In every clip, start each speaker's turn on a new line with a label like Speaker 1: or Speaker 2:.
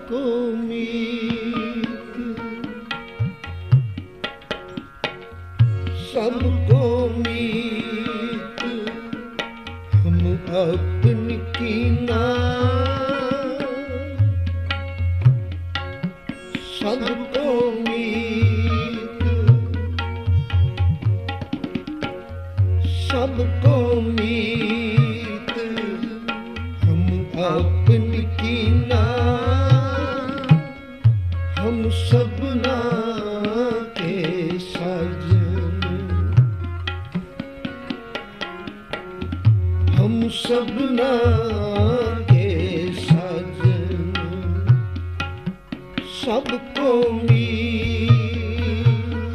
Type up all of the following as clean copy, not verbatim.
Speaker 1: सबको मीत, सबको मीत हम अपनी कीना, सबको मीत, सबको मीत हम अपनी कीना, हम सबना के साजन, हम सबना के साजन, सबको मीत,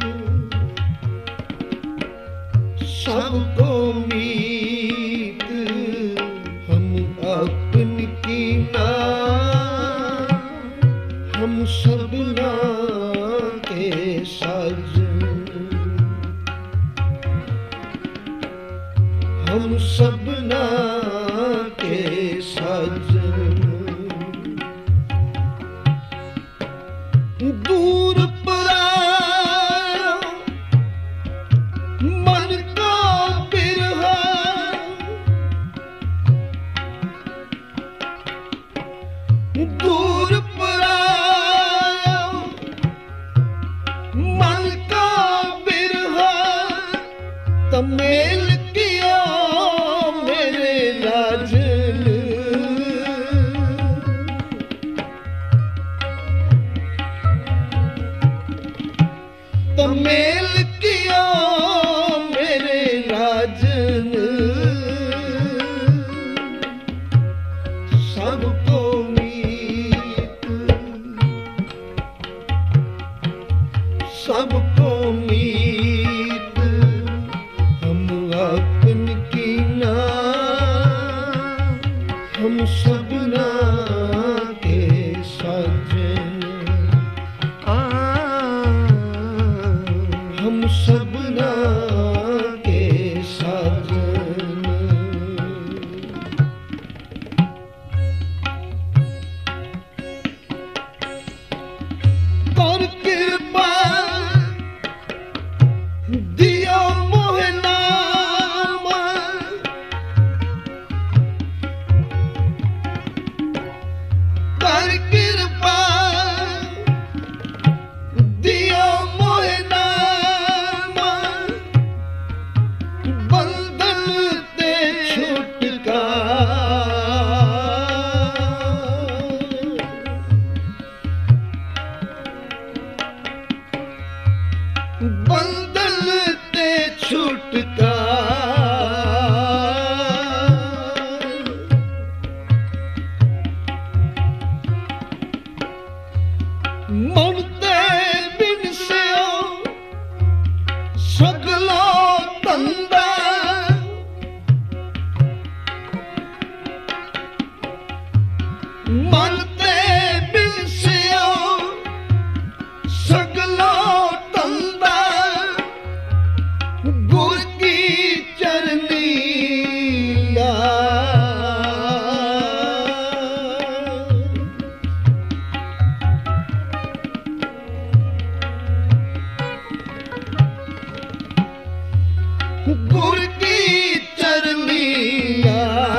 Speaker 1: सबको मीत हम अपनी कीना, हम सबना के साजन, हम सबना के साजन। दूर पराया मन का बिरहा, दूर पराया मन का बिरहा, तमेल किया मेरे राजन, तमेल किया मेरे राजन, सबको मीत, सबको मीत हम अपनी कीना, हम सबना के साजन, हम सबना के साजन। कर कृपा दिया मोहे नाम, कर कृपा दिया मोहे नाम, बंधन ते छुटका, बंधन ते छुटका, ममते बिन से सगलो तंदा, ममते बिन से सगलो तंदा, गुर की चरनी ला, गुर की चरनी ला,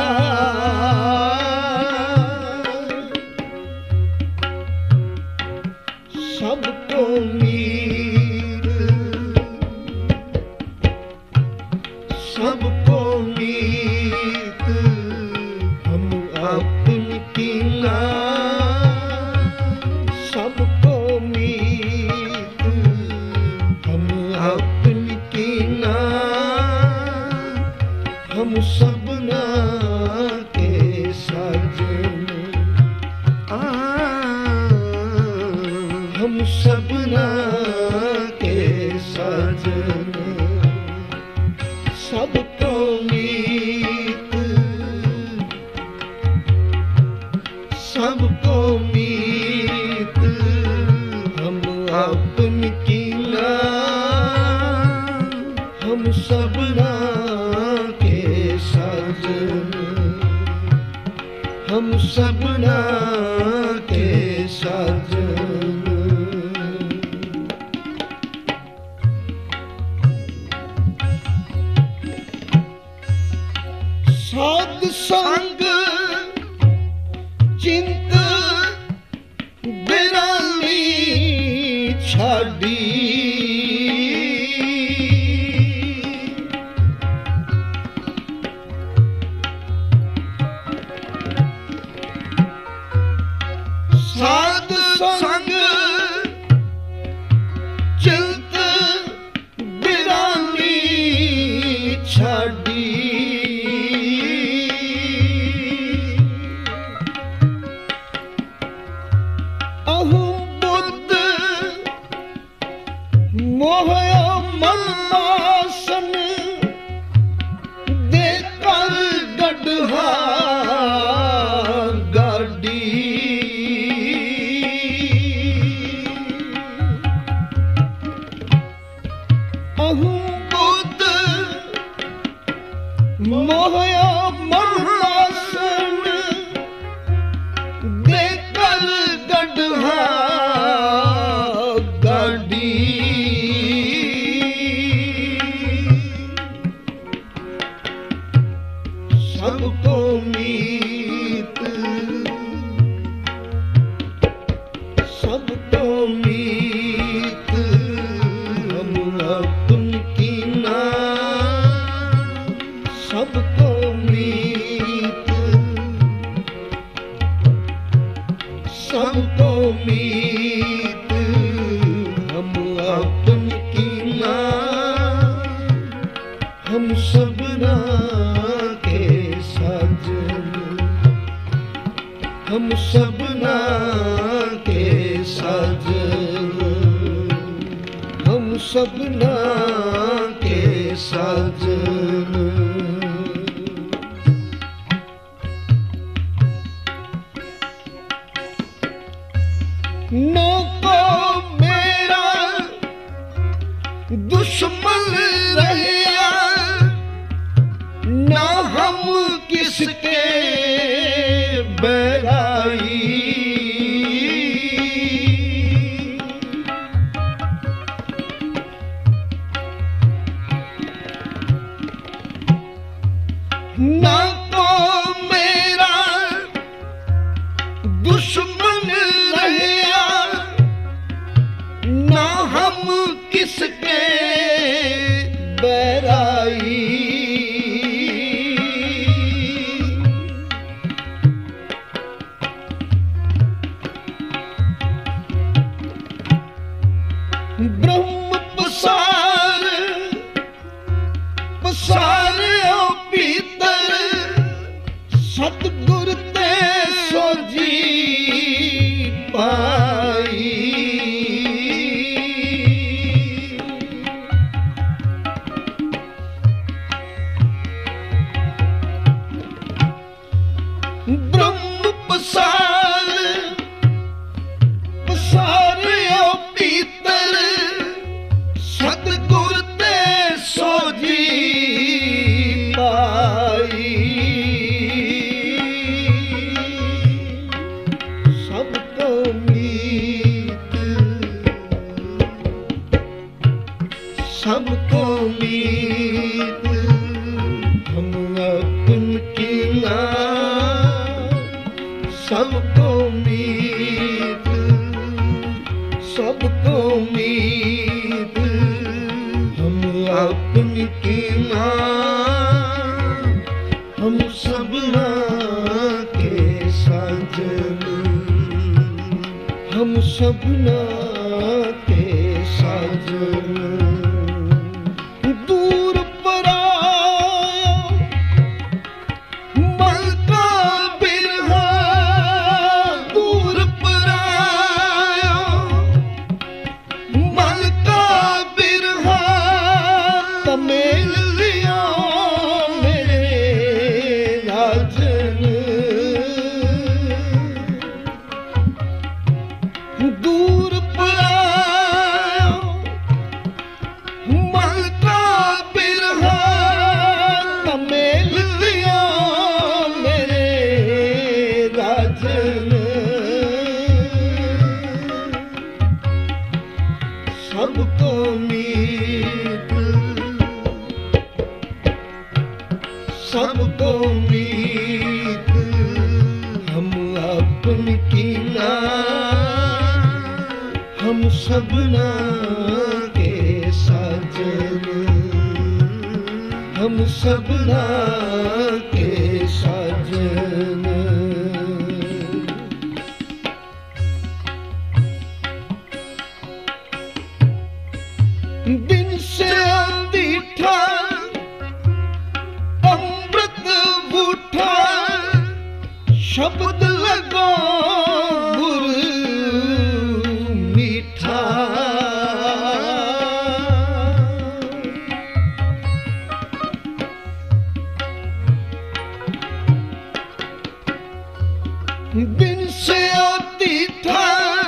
Speaker 1: सबको मीत, सबको मीत हम अपनी कीना, सबको मीत हम अपनी कीना, हम सबना के साजन, हम सबना के साजन, सबको मीत, सबको मीत हम अपनी कीना, हम सबना के साजन, हम सबना के साजन। चिंत बिरानी छाड़ी साध संग चिंत बिरानी छाड़ी मोहया मन मासन देकर गढ़ा गाड़ी बुद्ध मोहया मन मासन देकर गढ़ा गाड़ी सबको मीत हम अपन की ना सबको मीत हम अपन की ना हम सबना के साजन हम सबना के साजन हम सबना के साजन न को मेरा दुश्मन रहिया ना हम किसके बैराई ना तो मेरा दुश्मन रहिया ना हम किसके बैराई ब्रह्म पसार भीतर सतगुर ते सोजी पाई ब्रह्म पसार भीतर सतगुर ते सोजी पाई सबको मीत हम अपन की ना सबको मीत हम अपन की ना हम सबना के साजन हम सबना के साजन दूर पराया मल का बिरहा दूर पराया मल का बिरहा तमेल लिया मेरे राजन दूर पराया मल का बिरहा तमेल लिया मेरे राजन सबको मीत हम अब अपन कीना हम सबना के साजन, हम सबना के साजन। दिन से अंधीठा अमृत बूठा शब्द लगो गुर मीठा। दिन से अंधीठा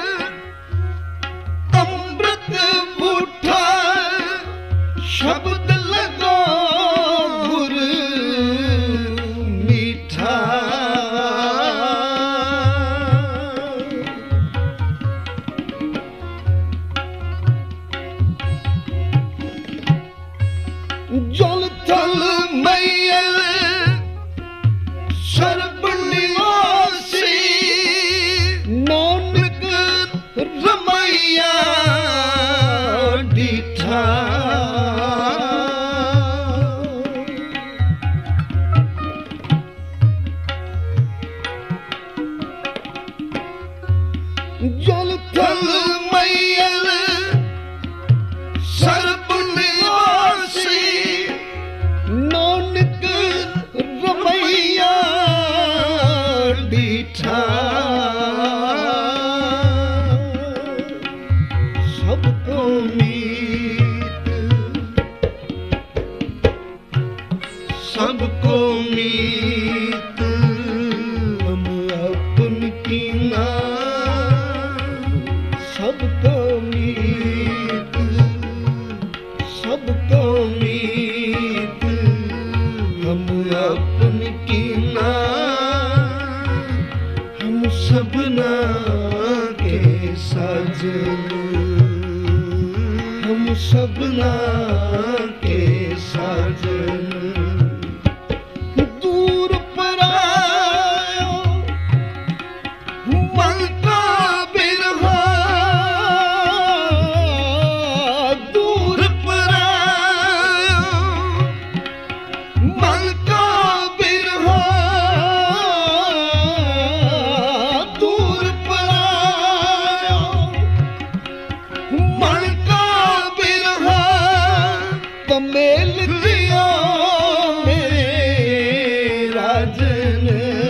Speaker 1: अमृत बूठा शब्द लगो गुर मीठा। जल थल मैयल सर्ब निवासी नानक रमैया डीठा। जल थल मैयल सर्ब निवासी नानक रमैया डीठा। सबको मीत सबको मीत हम अपन कीना सबको मीत सबको मीत हम अपन कीना हम सबना के साजन, हम सबना के साजन। दूर परायो मन का बिरहा, दूर परायो मन का बिरहा, दूर परायो मन का बिरहा। कमेल दिया मेरे राजन,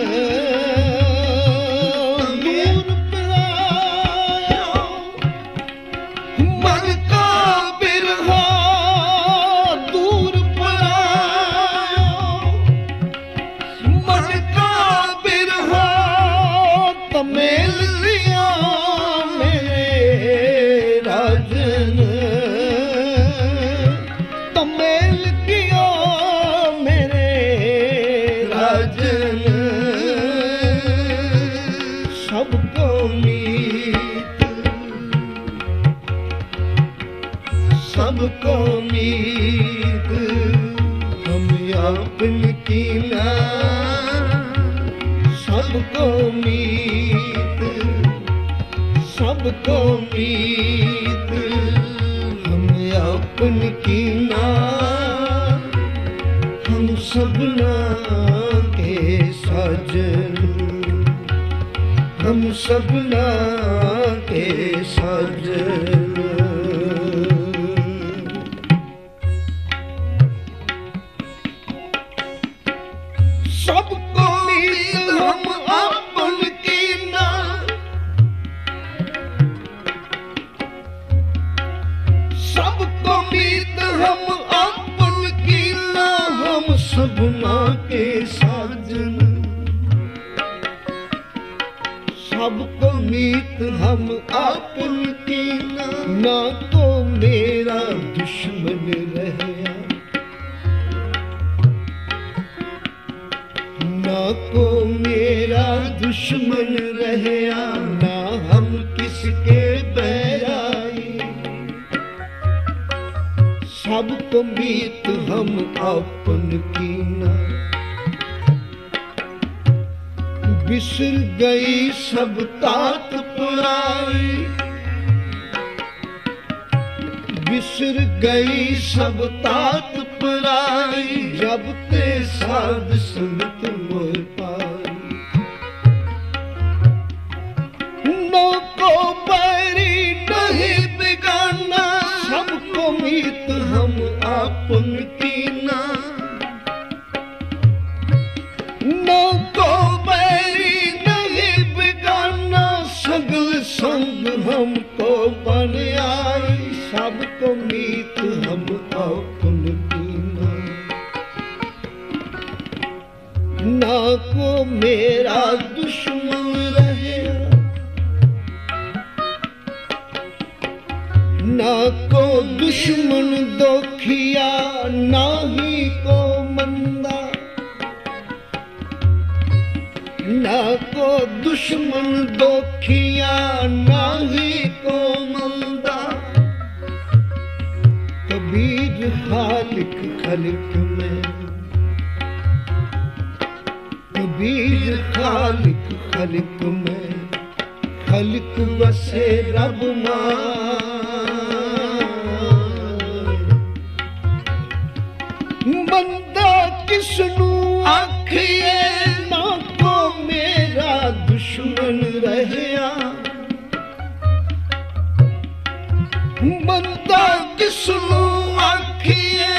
Speaker 1: दूर परायो मन का बिरहा, दूर परायो मन का बिरहा। कमेल दिया मेरे राजन, तमेल किया मेरे राजन। सबको मीत सबको मीत हम अपन कीना सबको मीत सबको मीत हम अपन कीना हम सबना के साजन, हम सबना के साजन। सबको मीत हम अपन कीना सबको मीत हम अपन कीना हम सबना के साजन। सबको मीत हम अपन कीना ना तो मेरा दुश्मन रहा, ना को मेरा दुश्मन रहा, ना हम किसके बैराई। सबको मीत हम अपन कीना बिसर गई सब तात पुराई, बिसर गई सब तात पुराई, जब ते साध संगत मोर पाई। न को बैरी नहीं बिगाना, सबको मीत हम आपन कीना। न को बैरी नहीं बिगाना, सगल संग हमको बन आई, सबको मीत हम आपन कीना। ना को मेरा दुश्मन रहे, ना को दुश्मन दोखिया, ना ही को मंदा। ना को दुश्मन दोखिया, ना ही को मंदा। कबीर खालिक खलिक में, कबीर खालिक खलिक में, खलिक बसे रब मां। बंदा किसनू आखिए, ना को मेरा दुश्मन रहया। बंदा किसनू आखिए,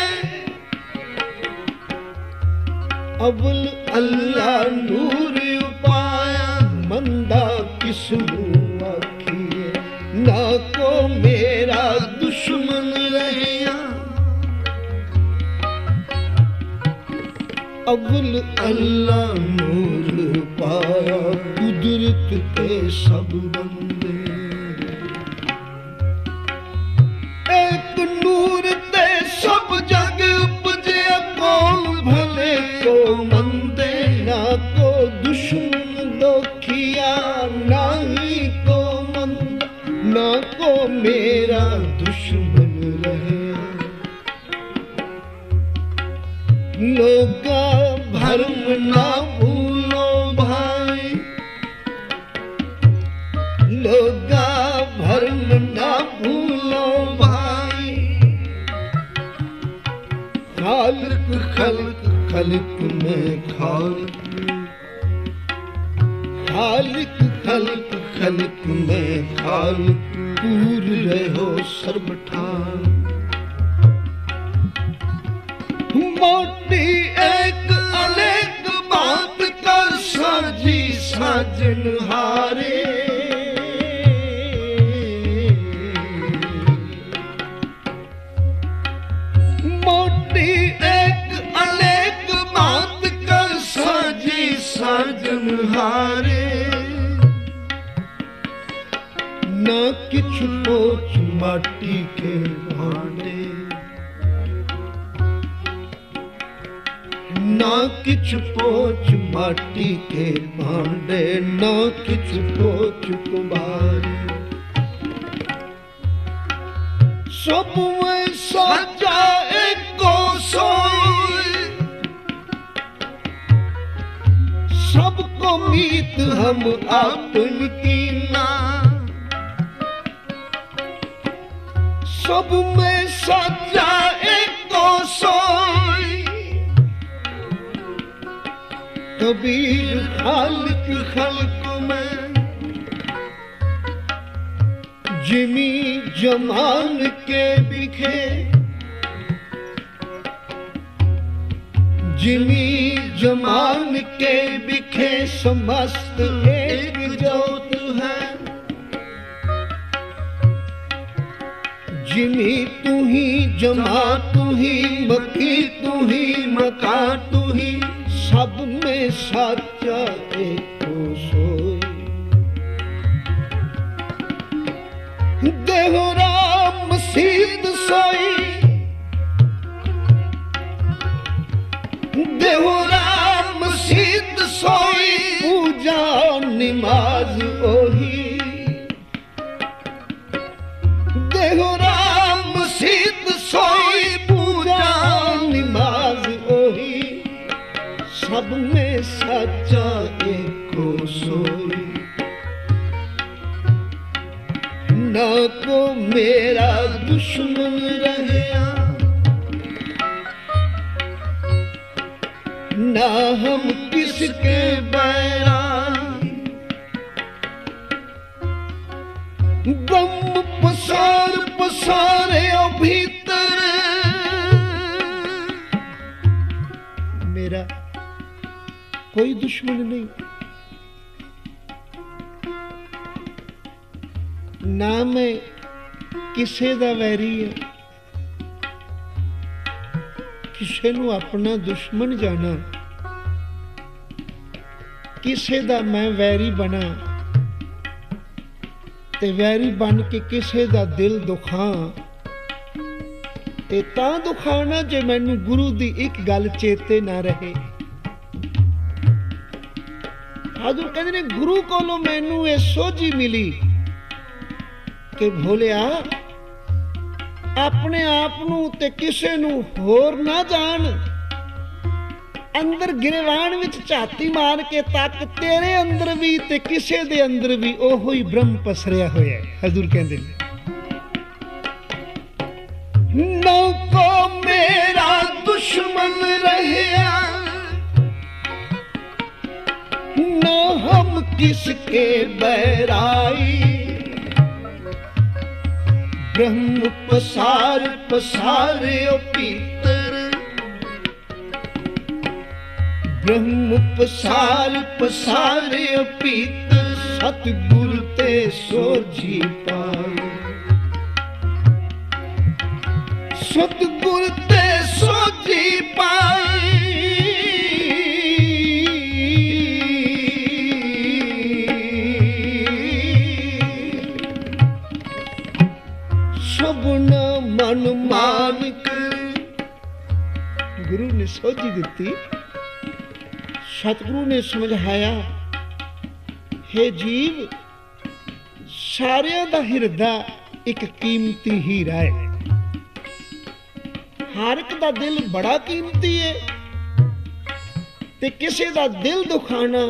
Speaker 1: अबुल अल्लाह नूर उपाया। मंदा किसनू आखिए, ना को मेरा दुश्मन रहया। अबुल अल्लाह नूर पाया, कुदरत के सब बंदे। एक नूर ते सब जग उपजे, कौन भले को मंदे। ना को दुश्मन दोखिया, ना ही को मंदा। ना को मेरा दुश्मन रहे। लोगा भरम ना भूलो भाई, लोगा भरम ना भूलो भाई। खालिक खल्क खल्क में खालिक, खालिक खल्क खल्क में खालिक। पूर रहो सर्वठान, मोटी एक अनेक बात कर साजी साजन हारे। मोटी एक अनेक बात कर साजी साजन हारे। ना किछु पोछ माटी के भांडे, ना किछु पोछ माटी के भांडे। ना किछु पोछ कुम्हारे, सब में साचा एको सोई। सबको मीत हम आपन कीना। सब में साचा एको सोई। कबीर खालिक खल्क में, जिमी जमान के बिखे। जिमी जमान के बिखे, समस्त एक जोत है। जिमी तू ही जमा तू ही, मकी तू ही मका तू ही। सब में साचा एको सोई। देहो राम सीत सोई, देहो राम सीत सोई। पूजा निमाज ओही, देहो राम सीत सोई। पूजा निमाज ओही, सब में सच्चा एको ना को मेरा दुश्मन रहया, ना हम किसके बैरागी। ब्रह्म पसार पसारे भीतर, मेरा कोई दुश्मन नहीं, ना मैं किसे दा वैरी है, किसे नू अपना दुश्मन जाना, किसे दा मैं वैरी बना ते वैरी बन के किसे दा दिल दुखां ते तां दुखाना जे मैनू गुरु दी एक गल चेते ना रहे। हाजूर कहते ने गुरु कोलों मैनू ये सोझी मिली कि भोलिया अपने आप नू ते किसे नू होर ना जान, अंदर गिरवान विच झाती मार के तक तेरे अंदर भी ते किसे दे अंदर भी ओहो ही ब्रह्म पसरिया होया है। हजूर कहंदे ने ना को मेरा दुश्मन रहया, ना हम किसके बैराई। ब्रह्म पसार पसारे पीतर, ब्रह्म पसार पसारे पीतर, सतगुर ते सोझी पाए, सतगुर ते सोझी पाए। सबना मन मान कर गुरु ने सोझी दिती, सतगुरु ने समझाया, हे जीव सारिਆਂ ਦਾ ਹਿਰਦਾ ਇੱਕ ਕੀਮਤੀ ਹੀਰਾ ਹੈ। ਹਰ ਇੱਕ ਦਾ ਦਿਲ ਬੜਾ ਕੀਮਤੀ ਹੈ ਤੇ ਕਿਸੇ ਦਾ ਦਿਲ ਦੁਖਾਣਾ,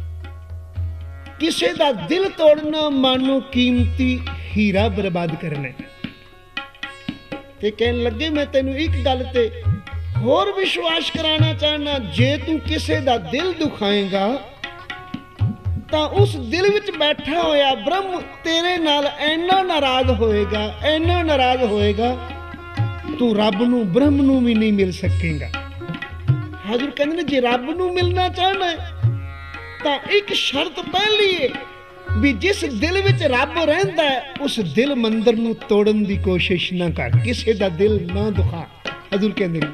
Speaker 1: ਕਿਸੇ ਦਾ ਦਿਲ ਤੋੜਨਾ ਮਾਨੋ ਕੀਮਤੀ ਹੀਰਾ ਬਰਬਾਦ ਕਰਨਾ ਹੈ। ਤੇ ਕਹਿਣ ਲੱਗੇ ਮੈਂ ਤੈਨੂੰ ਇੱਕ ਗੱਲ ਤੇ ਹੋਰ ਵਿਸ਼ਵਾਸ ਕਰਾਣਾ ਚਾਹਨਾ, ਜੇ ਤੂੰ ਕਿਸੇ ਦਾ ਦਿਲ ਦੁਖਾਏਗਾ ਤਾਂ ਉਸ ਦਿਲ ਵਿੱਚ ਬੈਠਾ ਹੋਇਆ ਬ੍ਰਹਮ ਤੇਰੇ ਨਾਲ ਇੰਨਾ ਨਾਰਾਜ਼ ਹੋਏਗਾ, ਇੰਨਾ ਨਾਰਾਜ਼ ਹੋਏਗਾ, ਤੂੰ ਰੱਬ ਨੂੰ ਬ੍ਰਹਮ ਨੂੰ ਵੀ ਨਹੀਂ ਮਿਲ ਸਕੇਗਾ। ਹਾਜ਼ਰ ਕਹਿੰਦੇ ਨੇ ਜੇ ਰੱਬ ਨੂੰ ਮਿਲਣਾ ਚਾਹਨਾ ਤਾਂ ਇੱਕ ਸ਼ਰਤ ਪਹਿਲੀ ਹੈ ਵੀ ਜਿਸ ਦਿਲ ਵਿੱਚ ਰੱਬ ਰਹਿੰਦਾ ਉਸ ਦਿਲ ਮੰਦਰ ਨੂੰ ਤੋੜਨ ਦੀ ਕੋਸ਼ਿਸ਼ ਨਾ ਕਰ, ਕਿਸੇ ਦਾ ਦਿਲ ਨਾ ਦੁਖਾ। ਹਜ਼ੂਰ ਕਹਿੰਦੇ ਨੇ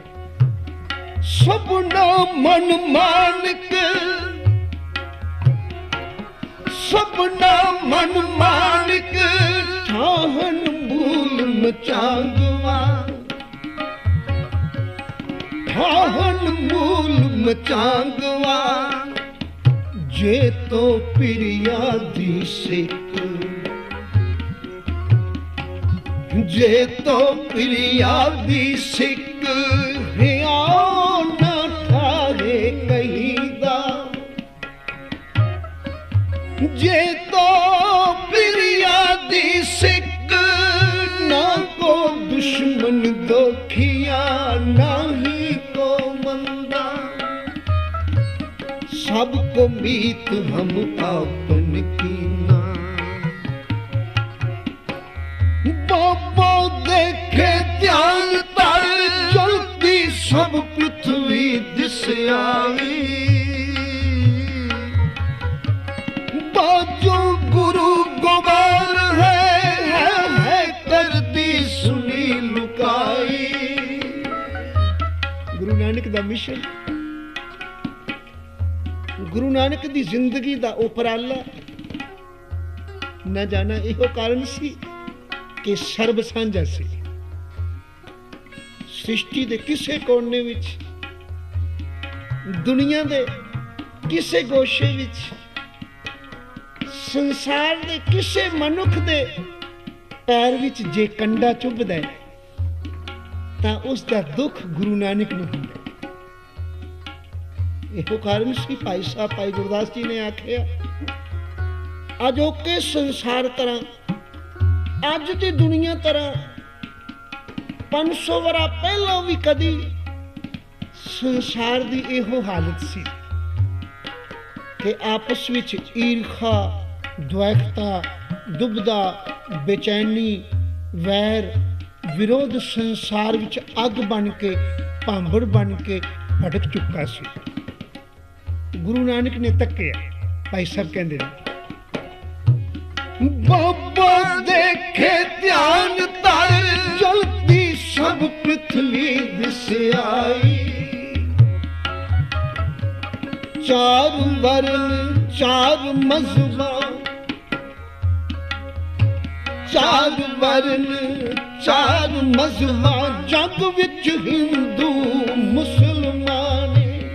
Speaker 1: ਸਭਨਾ ਮਨ ਮਾਨਕ, ਸਭਨਾ ਮਨ ਮਾਨਕ, ਠਾਹਨ ਮੂਲ ਮਚਾਂਗਵਾ, ਠਾਹਨ ਮੂਲ ਮਚਾਂਗਵਾ। जे तो प्रिया दी सिक, जे तो प्रिया दी सिक, हिया न ठारे कहीदा। जे तो प्रिया दी सिक, ना को दुश्मन दोखिया, ना ही को मंदा। सबको मीत हम आपन कीना, बाबा देखे ध्यान तर, जल्दी सब पृथ्वी दिस आई। बाजू गुरु गोबार है कर दी सुनी लुकाई। गुरु नानक दा मिशन, गुरु नानक दी जिंदगी दा उपराला न जाना इहो कारण सी कि सर्ब सांझा सी। सृष्टि दे किसे कोने विच, दुनिया दे किसे गोशे विच, संसार दे किसे मनुख दे पैर विच जे कंडा चुभदा तां उस दा दुख गुरु नानक नूं हुंदा। ਇਹੋ ਕਾਰਨ ਸੀ ਭਾਈ ਸਾਹਿਬ ਭਾਈ ਗੁਰਦਾਸ ਜੀ ਨੇ ਆਖਿਆ, ਅਜੋਕੇ ਸੰਸਾਰ ਤਰ੍ਹਾਂ ਅੱਜ ਦੀ ਦੁਨੀਆ ਤਰ੍ਹਾਂ 500 ਵਰਾ ਪਹਿਲਾਂ ਵੀ ਕਦੀ ਸੰਸਾਰ ਦੀ ਇਹੋ ਹਾਲਤ ਸੀ ਕਿ ਆਪਸ ਵਿੱਚ ਈਰਖਾ, ਦੁਆਇਖਤਾ, ਦੁਬਦਾ, ਬੇਚੈਨੀ, ਵੈਰ, ਵਿਰੋਧ ਸੰਸਾਰ ਵਿੱਚ ਅੱਗ ਬਣ ਕੇ, ਭਾਂਬੜ ਬਣ ਕੇ ਭੜਕ ਚੁੱਕਾ ਸੀ। ਗੁਰੂ ਨਾਨਕ ਨੇ ਤੱਕਿਆ। ਭਾਈ ਸਾਹਿਬ ਕਹਿੰਦੇ ਨੇ, ਬਾਬਾ ਦੇਖੇ ਧਿਆਨ ਧਰ, ਜਲਦੀ ਸਭ ਪ੍ਰਿਥਵੀ ਦਿਸ ਆਈ। ਚਾਰ ਵਰਨ ਚਾਰ ਮਜ਼ਹਬਾਂ, ਚਾਰ ਵਰਨ ਚਾਰ ਮਜ਼ਹਬਾਂ, ਜਗ ਵਿੱਚ ਹਿੰਦੂ ਮੁਸਲਮਾਨ।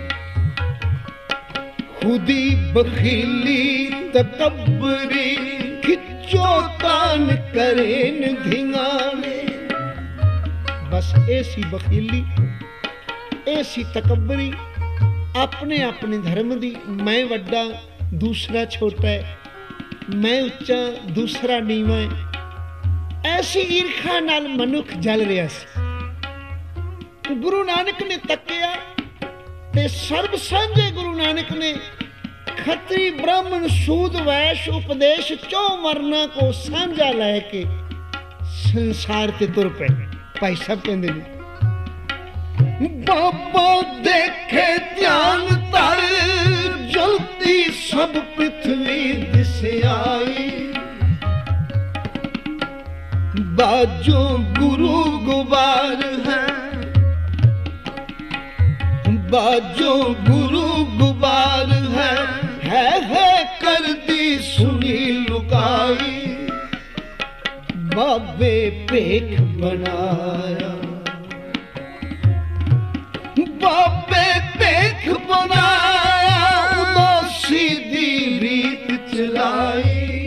Speaker 1: ਖੁਦੀ ਬਖੀਲੀ ਤਕਬਰੀ, ਖਿੱਚੋ ਤਾਨ ਕਰੇ ਧਿਆਣੇ। ਬਸ ਇਹ ਸੀ ਬਖੀਲੀ, ਇਹ ਸੀ ਤਕਬਰੀ, ਆਪਣੇ ਆਪਣੇ ਧਰਮ ਦੀ। ਮੈਂ ਵੱਡਾ, ਦੂਸਰਾ ਛੋਟਾ ਹੈ, ਮੈਂ ਉੱਚਾ, ਦੂਸਰਾ ਨੀਵਾਂ ਹੈ। ਐਸੀ ਈਰਖਾ ਨਾਲ ਮਨੁੱਖ ਜਲ ਰਿਹਾ ਸੀ। ਗੁਰੂ ਨਾਨਕ ਨੇ ਤੱਕਿਆ ਤੇ ਸਰਬ ਸਾਂਝੇ ਗੁਰੂ ਨਾਨਕ ਨੇ ਖੱਤਰੀ, ਬ੍ਰਾਹਮਣ, ਸੂਦ, ਵੈਸ਼, ਉਪਦੇਸ਼ ਚੌ ਵਰਨਾ ਕੋ ਸਾਂਝਾ ਲੈ ਕੇ ਸੰਸਾਰ ਤੇ ਤੁਰ ਪਏ। ਭਾਈ ਸਾਹਿਬ ਕਹਿੰਦੇ ਨੇ, ਬਾਬਾ ਦੇਖੇ ਧਿਆਨ ਧਰ, ਜਲਦੀ ਸਭ ਪ੍ਰਿਥਵੀ ਦਿਸ ਆਈ। ਬਾਜੋ ਗੁਰੂ ਗੁਬਾਰ ਹੈ, ਬਾਜੋ ਗੁਰੂ ਗੁਬਾਰ ਹੈ ਕਰਦੀ ਸੁਣੀ ਲੁਕਾਈ। ਬਾਬੇ ਭੇਖ ਬਣਾਇਆ, ਬਾਬੇ ਭੇਖ ਬਣਾਇਆ, ਉਦਾਸੀ ਦੀ ਰੀਤ ਚਲਾਈ।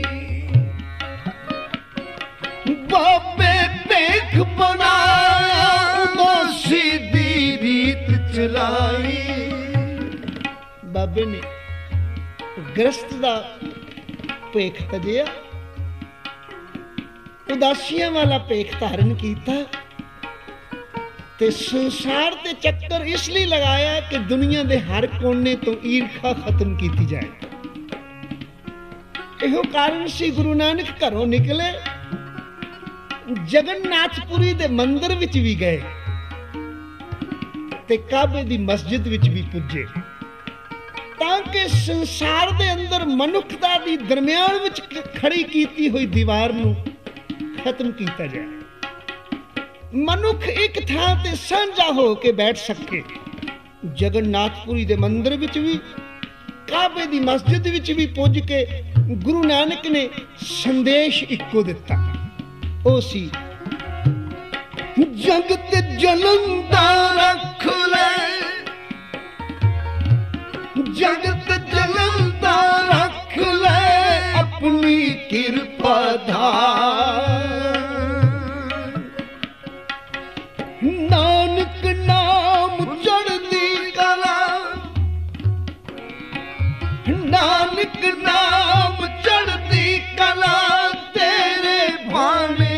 Speaker 1: ਬਾਬੇ ਭੇਖ ਬਣਾਇਆ, ਉਦਾਸੀ ਦੀ ਰੀਤ ਚਲਾਈ। ਬਾਬੇ ਨੇ ਗ੍ਰਸਤ ਦਾ ਭੇਖ ਤਜਿਆ, ਉਦਾਸੀਆਂ ਵਾਲਾ ਭੇਖ ਧਾਰਨ ਕੀਤਾ ਤੇ ਸੰਸਾਰ ਦੇ ਚੱਕਰ ਇਸ ਲਈ ਲਗਾਇਆ ਕਿ ਦੁਨੀਆ ਦੇ ਹਰ ਕੋਨੇ ਤੋਂ ਈਰਖਾ ਖਤਮ ਕੀਤੀ ਜਾਏ। ਇਹੋ ਕਾਰਨ ਸੀ ਗੁਰੂ ਨਾਨਕ ਘਰੋਂ ਨਿਕਲੇ, ਜਗਨਨਾਥਪੁਰੀ ਦੇ ਮੰਦਿਰ ਵਿੱਚ ਵੀ ਗਏ ਤੇ ਕਾਬੇ ਦੀ ਮਸਜਿਦ ਵਿੱਚ ਵੀ ਪੁੱਜੇ, ਤਾਂ ਕਿ ਸੰਸਾਰ ਦੇ ਅੰਦਰ ਮਨੁੱਖਤਾ ਦੀ ਦਰਮਿਆਨ ਵਿੱਚ ਖੜੀ ਕੀਤੀ ਹੋਈ ਦੀਵਾਰ ਨੂੰ ਖਤਮ ਕੀਤਾ ਜਾਏ। ਮਨੁੱਖ ਇੱਕ ਥਾਂ ਤੇ ਸਾਂਝਾ ਹੋ ਕੇ ਬੈਠ ਸਕੇ। ਜਗਨਨਾਥਪੁਰੀ ਦੇ ਮੰਦਿਰ ਵਿੱਚ ਵੀ, ਕਾਬੇ ਦੀ ਮਸਜਿਦ ਵਿੱਚ ਵੀ ਪੁੱਜ ਕੇ ਗੁਰੂ ਨਾਨਕ ਨੇ ਸੰਦੇਸ਼ ਇੱਕੋ ਦਿੱਤਾ। ਉਹ ਸੀ, ਜਗਤ ਜਲੰਦਾ ਰੱਖ ਲੈ, ਜਗਤ ਜਲੰਦਾ ਰੱਖ ਲੈ, ਆਪਣੀ ਕਿਰਪਾ ਧਾਰ। ਨਾਨਕ ਨਾਮ ਚੜ੍ਹਦੀ ਕਲਾ, ਨਾਨਕ ਨਾਮ ਚੜ੍ਹਦੀ ਕਲਾ, ਤੇਰੇ ਬਾਣੇ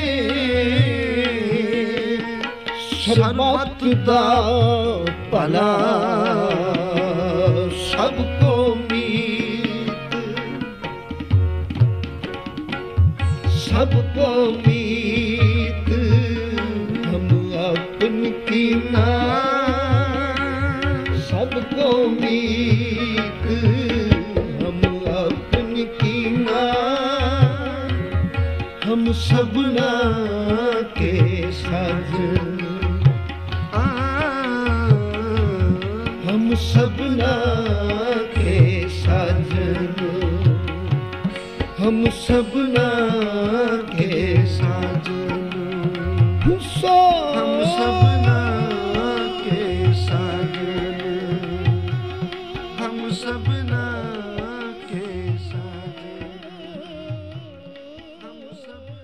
Speaker 1: ਸਰਬੱਤ ਦਾ ਭਲਾ। ਸਭ ਕੋ ਮੀਤ, ਸਭ ਕੋ ਮੀਤ, ਹਮ ਆਪਨ कीना। सबको मीत हम अपन कीना, हम सबना के साजन, हम सबना के साजन, हम सबना के साजन, हम सबना के साजन, हम सबना के साजन, हम सब